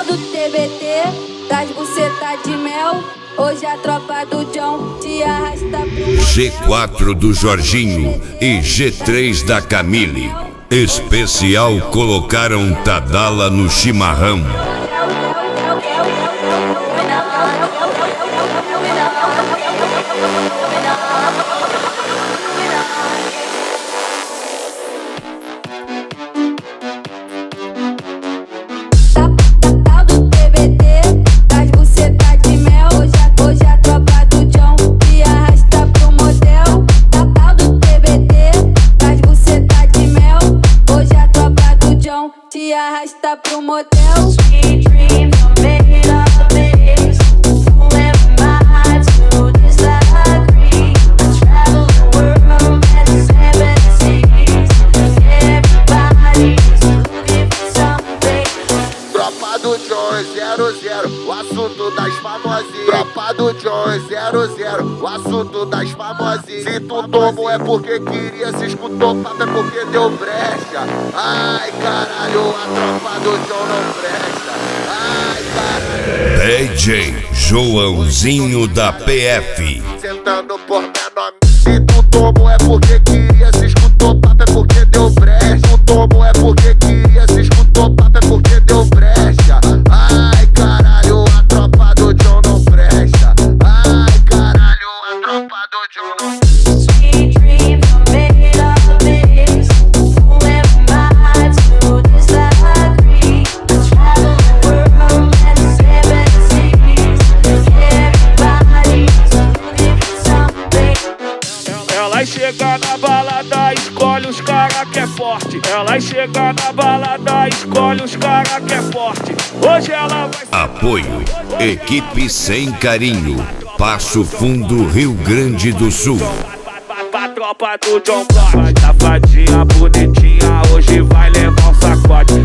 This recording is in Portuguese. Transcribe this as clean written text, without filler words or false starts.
do TBT, das bucetas de mel. Hoje a tropa do John te arrasta pro motel. G4 do Jorginho e G3 da Camille. Especial colocaram Tadala no chimarrão. Te arrasta pro motel. Sweet dreams are made of this. Who am I to disagree? I travel the world and 7 seas. Everybody's looking for something. Tropa do John 00, o assunto das famosinhas. Tropa do John 00, o assunto das famosinhas. Se tu tomou é porque queria, se escutou papo é porque deu brecha. Ai caralho, a tropa do John não presta. Ai caralho. DJ Joãozinho da PF. Sentando por menor. Se tu tomou é porque queria, se escutou papo é porque deu brecha. Se tu tomou é porque queria, se escutou papo é porque deu brecha. Ai caralho, a tropa do John não presta. Ai caralho, a tropa do John não presta. Sweet dreams are made of this. Who am I to disagree? I travel the world and 7 seas. Everybody's looking for something. Ela chega na balada, escolhe os cara que é forte. Ela chega na balada, escolhe os cara que é forte. Hoje ela vai. Apoio Equipe Sem Carinho, Passo Fundo, Rio Grande do Sul. Pra tropa do John Block. Safadinha bonitinha, hoje vai levar um sacode.